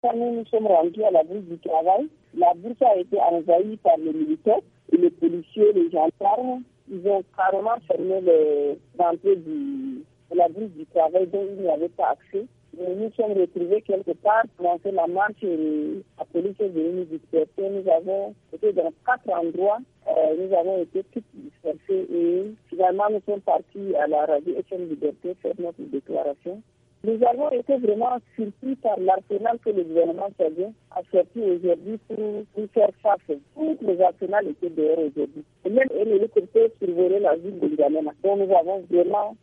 Quand nous sommes rendus à la bourse du travail, la bourse a été envahie par les militaires et les policiers, les gendarmes. Ils ont carrément fermé l'entrée de la bourse du travail dont il n'y avait pas accès. Nous nous sommes retrouvés quelque part, on a fait la marche et la police est venue nous disperser. Nous avons été dans 4 endroits, nous avons été tous dispersés et finalement nous sommes partis à la radio FM Liberté faire notre déclaration. Nous avons été vraiment surpris par l'arsenal que le gouvernement tchadien a sorti aujourd'hui pour faire face. Tous les arsenals étaient dehors aujourd'hui. Et même l'hélicoptère survolait la ville de N'Djamena. Donc nous avons vraiment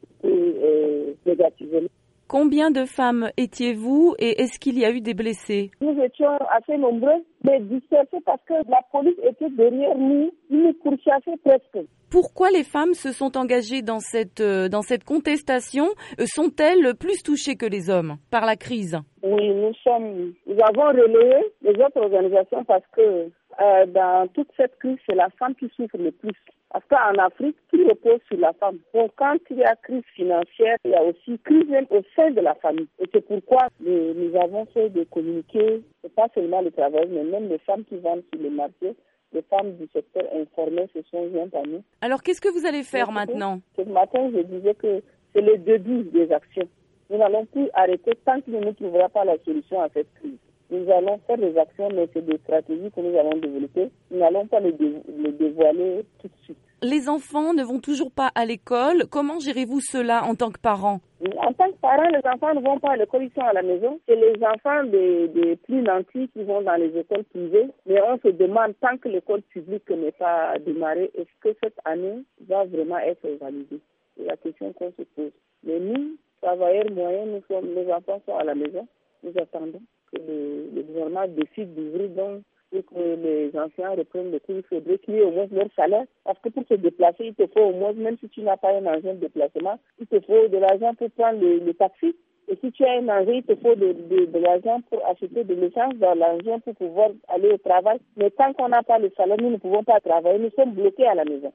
été négativés. Combien de femmes étiez-vous et est-ce qu'il y a eu des blessés? Nous étions assez nombreux, mais dispersés parce que la police était derrière nous, ils nous pourchassaient presque. Pourquoi les femmes se sont engagées dans cette contestation? Sont-elles plus touchées que les hommes par la crise? Oui, nous avons relayé les autres organisations parce que dans toute cette crise, c'est la femme qui souffre le plus. Parce qu'en Afrique, tout repose sur la femme. Donc quand il y a crise financière, il y a aussi crise même au sein de la famille. Et c'est pourquoi nous avons fait de communiquer, c'est pas seulement les travailleurs, mais même les femmes qui vendent sur le marché. Les femmes du secteur informel se sont jointes à nous. Alors, qu'est-ce que vous allez faire maintenant? Ce matin, je disais que c'est le début des actions. Nous n'allons plus arrêter tant qu'il ne trouvera pas la solution à cette crise. Nous allons faire des actions, mais c'est des stratégies que nous allons développer. Nous n'allons pas les dévoiler tout de suite. Les enfants ne vont toujours pas à l'école. Comment gérez-vous cela en tant que parents? En tant que parents, les enfants ne vont pas à l'école, ils sont à la maison. C'est les enfants des plus nantis qui vont dans les écoles privées. Mais on se demande, tant que l'école publique n'est pas démarrée, est-ce que cette année va vraiment être validée? C'est la question qu'on se pose. Mais nous, travailleurs moyens, nos enfants sont à la maison. Nous attendons que le gouvernement décide d'ouvrir donc et que les enseignants reprennent le cours. Il faudrait qu'il y ait au moins leur salaire. Parce que pour se déplacer, il te faut au moins, même si tu n'as pas un engin de déplacement, il te faut de l'argent pour prendre le taxi. Et si tu as un engin, il te faut de l'argent pour acheter de l'essence dans l'engin pour pouvoir aller au travail. Mais tant qu'on n'a pas le salaire, nous ne pouvons pas travailler. Nous sommes bloqués à la maison.